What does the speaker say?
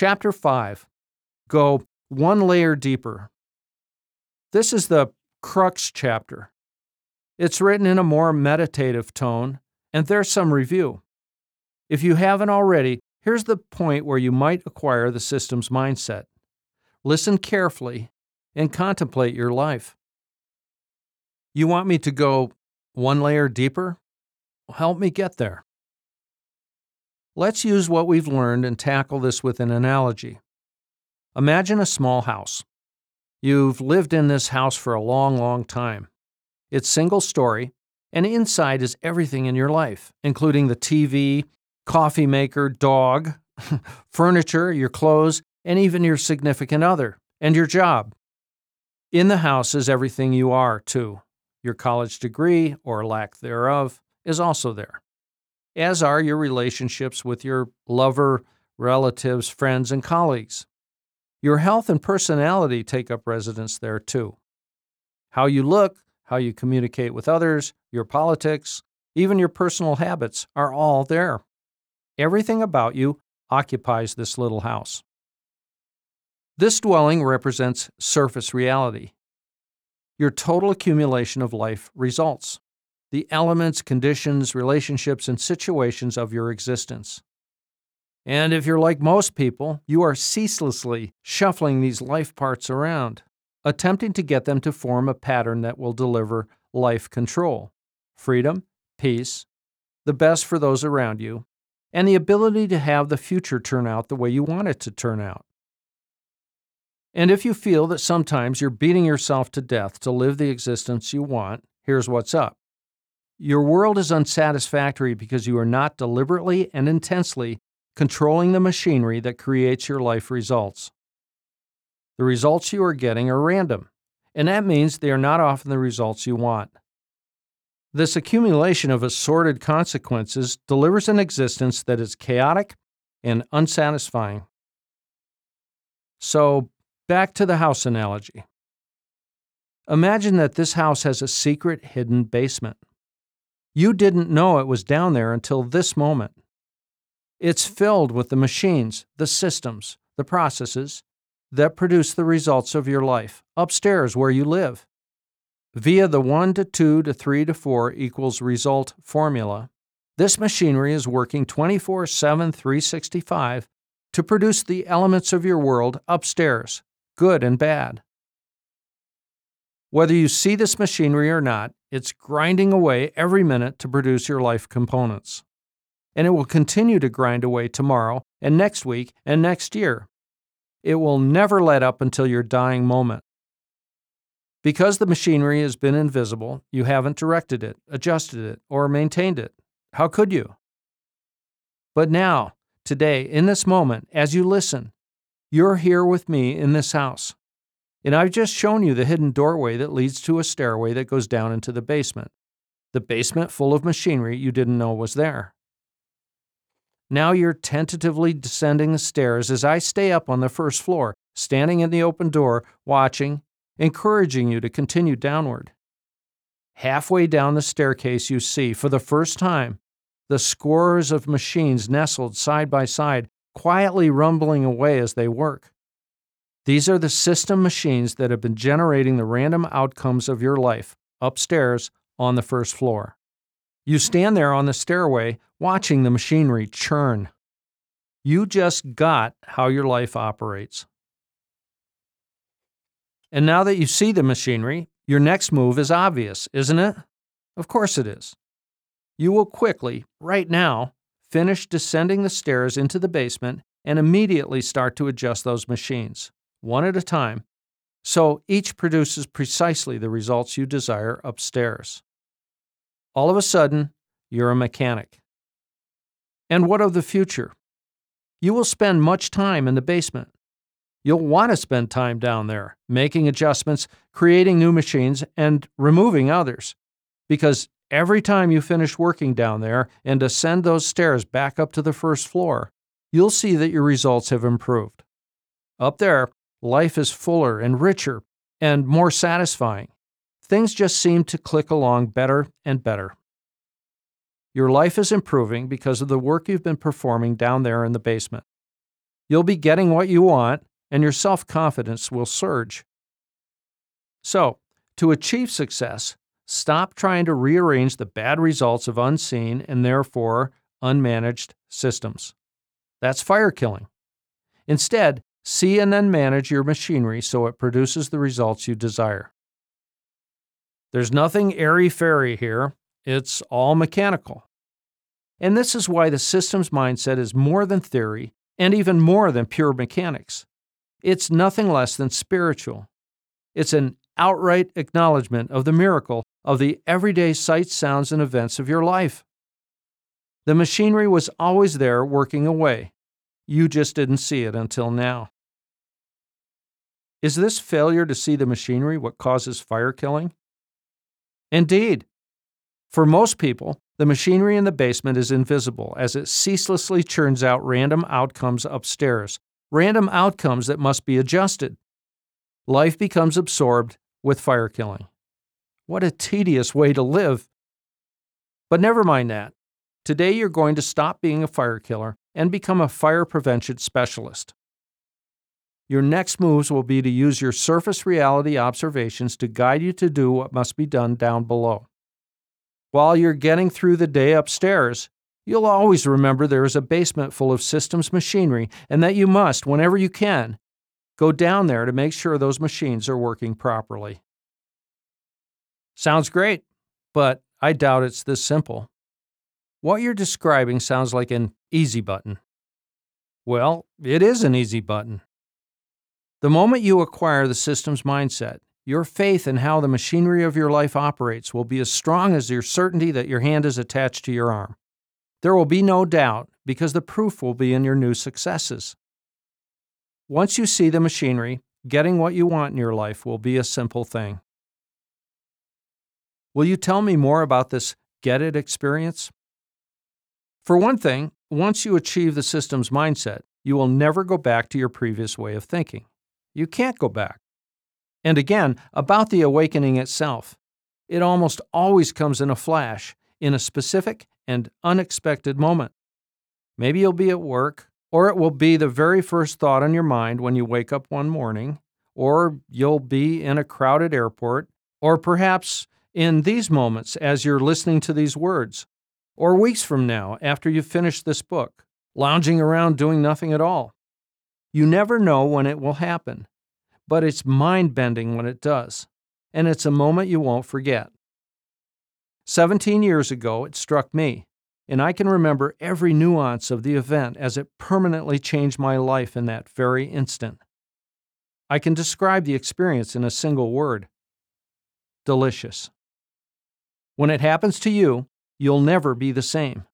Chapter 5. Go one layer deeper. This is the crux chapter. It's written in a more meditative tone, and there's some review. If you haven't already, here's the point where you might acquire the system's mindset. Listen carefully and contemplate your life. You want me to go one layer deeper? Help me get there. Let's use what we've learned and tackle this with an analogy. Imagine a small house. You've lived in this house for a long, long time. It's single story, and inside is everything in your life, including the TV, coffee maker, dog, furniture, your clothes, and even your significant other, and your job. In the house is everything you are, too. Your college degree, or lack thereof, is also there, as are your relationships with your lover, relatives, friends, and colleagues. Your health and personality take up residence there, too. How you look, how you communicate with others, your politics, even your personal habits are all there. Everything about you occupies this little house. This dwelling represents surface reality, your total accumulation of life results, the elements, conditions, relationships, and situations of your existence. And if you're like most people, you are ceaselessly shuffling these life parts around, attempting to get them to form a pattern that will deliver life control, freedom, peace, the best for those around you, and the ability to have the future turn out the way you want it to turn out. And if you feel that sometimes you're beating yourself to death to live the existence you want, here's what's up. Your world is unsatisfactory because you are not deliberately and intensely controlling the machinery that creates your life results. The results you are getting are random, and that means they are not often the results you want. This accumulation of assorted consequences delivers an existence that is chaotic and unsatisfying. So, back to the house analogy. Imagine that this house has a secret hidden basement. You didn't know it was down there until this moment. It's filled with the machines, the systems, the processes that produce the results of your life, upstairs where you live. Via the 1 to 2 to 3 to 4 equals result formula, this machinery is working 24/7, 365 to produce the elements of your world upstairs, good and bad. Whether you see this machinery or not, it's grinding away every minute to produce your life components. And it will continue to grind away tomorrow and next week and next year. It will never let up until your dying moment. Because the machinery has been invisible, you haven't directed it, adjusted it, or maintained it. How could you? But now, today, in this moment, as you listen, you're here with me in this house. And I've just shown you the hidden doorway that leads to a stairway that goes down into the basement. The basement full of machinery you didn't know was there. Now you're tentatively descending the stairs as I stay up on the first floor, standing in the open door, watching, encouraging you to continue downward. Halfway down the staircase you see, for the first time, the scores of machines nestled side by side, quietly rumbling away as they work. These are the system machines that have been generating the random outcomes of your life, upstairs on the first floor. You stand there on the stairway, watching the machinery churn. You just got how your life operates. And now that you see the machinery, your next move is obvious, isn't it? Of course it is. You will quickly, right now, finish descending the stairs into the basement and immediately start to adjust those machines, one at a time, so each produces precisely the results you desire upstairs. All of a sudden, you're a mechanic. And what of the future? You will spend much time in the basement. You'll want to spend time down there, making adjustments, creating new machines, and removing others. Because every time you finish working down there and ascend those stairs back up to the first floor, you'll see that your results have improved. Up there, life is fuller and richer and more satisfying. Things just seem to click along better and better. Your life is improving because of the work you've been performing down there in the basement. You'll be getting what you want, and your self-confidence will surge. So, to achieve success, stop trying to rearrange the bad results of unseen and therefore unmanaged systems. That's fire killing. Instead, see and then manage your machinery so it produces the results you desire. There's nothing airy-fairy here. It's all mechanical. And this is why the systems mindset is more than theory and even more than pure mechanics. It's nothing less than spiritual. It's an outright acknowledgement of the miracle of the everyday sights, sounds, and events of your life. The machinery was always there working away. You just didn't see it until now. Is this failure to see the machinery what causes fire killing? Indeed. For most people, the machinery in the basement is invisible as it ceaselessly churns out random outcomes upstairs, random outcomes that must be adjusted. Life becomes absorbed with fire killing. What a tedious way to live. But never mind that. Today you're going to stop being a fire killer and become a fire prevention specialist. Your next moves will be to use your surface reality observations to guide you to do what must be done down below. While you're getting through the day upstairs, you'll always remember there is a basement full of systems machinery and that you must, whenever you can, go down there to make sure those machines are working properly. Sounds great, but I doubt it's this simple. What you're describing sounds like an easy button. Well, it is an easy button. The moment you acquire the systems mindset, your faith in how the machinery of your life operates will be as strong as your certainty that your hand is attached to your arm. There will be no doubt because the proof will be in your new successes. Once you see the machinery, getting what you want in your life will be a simple thing. Will you tell me more about this get it experience? For one thing, once you achieve the systems mindset, you will never go back to your previous way of thinking. You can't go back. And again, about the awakening itself, it almost always comes in a flash, in a specific and unexpected moment. Maybe you'll be at work, or it will be the very first thought on your mind when you wake up one morning, or you'll be in a crowded airport, or perhaps in these moments as you're listening to these words, or weeks from now after you've finished this book, lounging around doing nothing at all. You never know when it will happen, but it's mind-bending when it does, and it's a moment you won't forget. 17 years ago, it struck me, and I can remember every nuance of the event as it permanently changed my life in that very instant. I can describe the experience in a single word: delicious. When it happens to you, you'll never be the same.